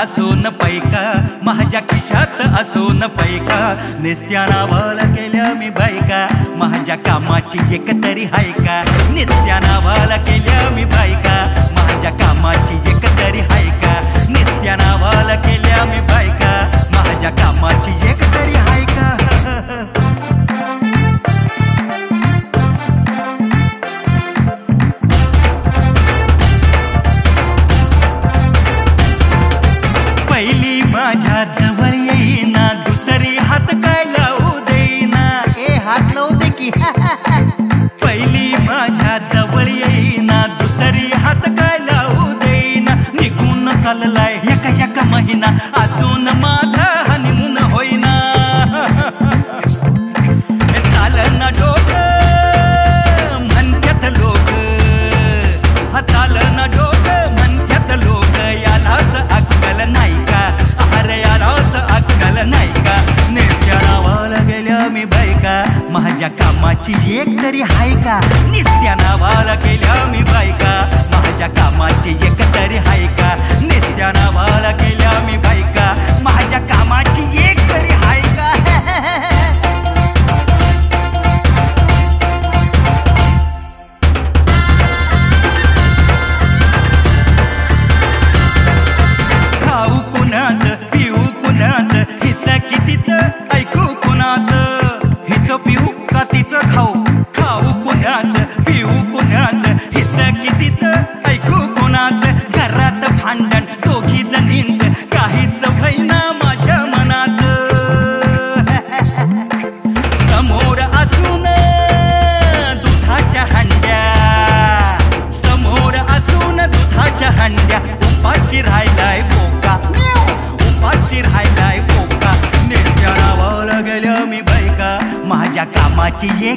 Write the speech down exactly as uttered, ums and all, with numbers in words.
असून पैका, माझ्या खिशात असून पैका, निस्त्या नावाला केल्या मी बायका, माझ्या कामाची एक तरी हाय का, निस्त्या नावाला केल्या मी बायका, माझ्या कामाची एक तरी हाय का, निस्त्या नावाला केल्या मी बायका, माझ्या कामाची एक तरी हाय का. पहिली माझ्या जवळ येईना, दुसरी हात काय लावू देईना, ए हात लावू दे की. पहिली माझ्या जवळ येईना, दुसरी हात काय लावू देईना, निघून चाललाय एका एका महिना, अजून माझा हनीमून होईना. चालना डोकं म्हणत्यात लोक, हा चालना डोकं म्हणत्यात लोक, यालाच अक्कल नाही का, अरे यालाच अक्कल नाही का, निस्त्या नावाला गेल्या मी बायका, माझ्या कामाची एक तरी हाय का, निस्त्या नावाला गेल्या मी बायका, माझ्या कामाची एक तरी हाय का, निस्त्या नावाला गेल्या मी बायका, माझ्या कामाची एक तरी हाय का. खाऊ कुणाचं पिऊ कुणाचं, हिचं कितीचं ऐकू कुणाचं, हिचं पिऊ का तिचं खाऊ, खाऊ कुणाचं पिऊ कुणाचं, हिचं कितीचं ऐकू कुणाचं, घरात भांडण दोघी जणींचं, काहीच व्हैना माझ्या मनाचं. समोर असून दुधाच्या हंड्या, समोर असून दुधाच्या हंड्या, उपाशी राहिलाय बोका, उपाशी राहिलाय बोका, निस्त्या नावाला गेल्या मी बायका, माझ्या कामाची एक